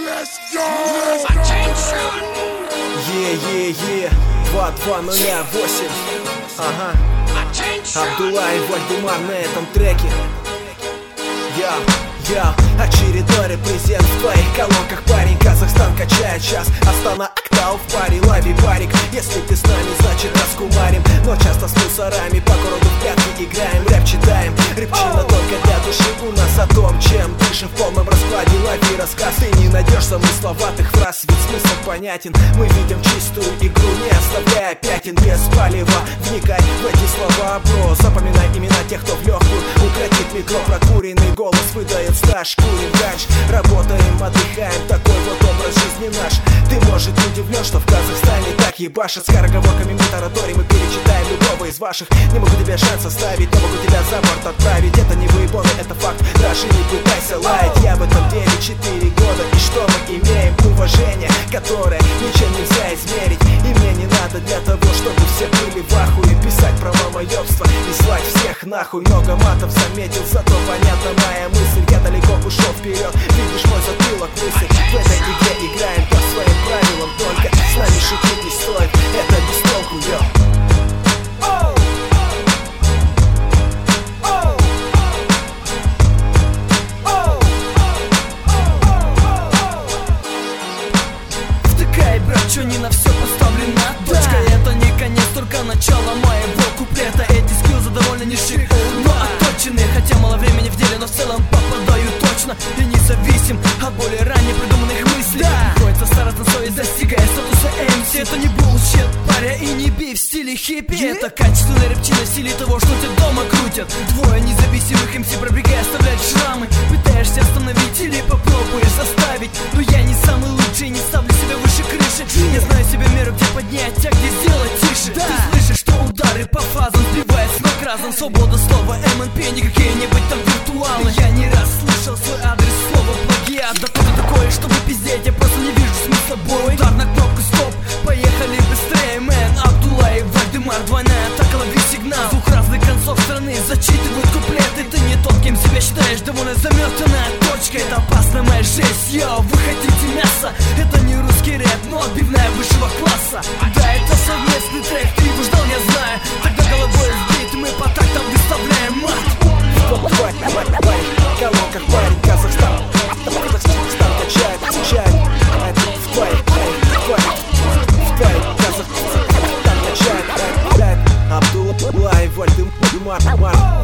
Е-е-е, 2208. Ага. Абдулла и Вальдемар на этом треке. Очередной репрезент в твоих колонках, парень. Казахстан качает час, Астана Актау в паре. Лови парик, если ты с нами, значит раскумарим. Но часто с мусорами по городу в прятки играем. Рэп читаем, рэпчина только для души. У нас о том, чем дышим в полном раскладе. Лови рассказ, ты не найдешь замысловатых фраз, ведь смысл понятен. Мы видим чистую игру, не оставляя пятен. Без палева, вникай в эти слова, бро. Запоминай имена тех, кто в легкую укротит микро. Прокуренный голос выдает стаж. Курим ганч, работаем, отдыхаем. Такой вот образ жизни наш. Ты, может, удивлен, что в Казахстане так ебашат. Скороговорками мы тараторим и перечитаем любого из ваших. Не могу тебе шанс оставить, но могу тебя за борт отправить. Это не выебоны, это факт, даже не пытайся лаять. Я в этом деле 4 года, и что мы имеем? Уважение, которое ничем нельзя измерить. И мне не надо для того, чтобы все были в ахуе писать про мамоёбство и слать всех нахуй. Много матов заметил, зато понятна моя мысль. Я далеко ушел вперед, видишь мой затылок лысый. В этой игре играем по своим правилам, только с нами шутить не стоит, это без толку, йо. Чё не на все поставлена точка. Это не конец, только начало моего куплета. Эти скиллзы довольно ниши, но отточенные. Хотя мало времени в деле, но в целом попадаю точно. И независим от более ранее придуманных мыслей. Приходится стараться на совесть, достигая статуса MC. Это не булшит, паря, и не бей в стиле хиппи. Это качественная рэпчина в стиле того, что тебя дома крутят. Двое независимых MC, пробегая, оставляют шрамы. Пытаешься остановить или попробуешь заставить. Но я не самый лучший, не ставлю себя выше крыши. Я знаю себе меру, где поднять, а где сделать тише. Ты слышишь, что удары по фазам сбивает с ног разом. Свобода слова, МНП, не какие-нибудь там виртуалы. Я не раз слышал свой адрес, слово плагиат. Да кто ты такой, чтобы пиздеть, я просто не вижу смысла бой. Удар на кнопку стоп, поехали быстрее, мэн. Абдулла и Вальдемар, двойная атака, лови сигнал. Двух разных концов страны зачитывают куплеты. Ты не тот, кем себя считаешь, довольно заметанная точка. Это опасная моя жесть, йо, вы хотите мясо. Это не русский рэп, но отбивная высшего класса. Да, это совместный трек, ты его ждал, я знаю. Тогда головой сбит, мы по тактам выставляем мат. В колонках парень, Казахстан. Казахстан качает. В твоих, Казахстан качает. Абдулла и Вальдемар.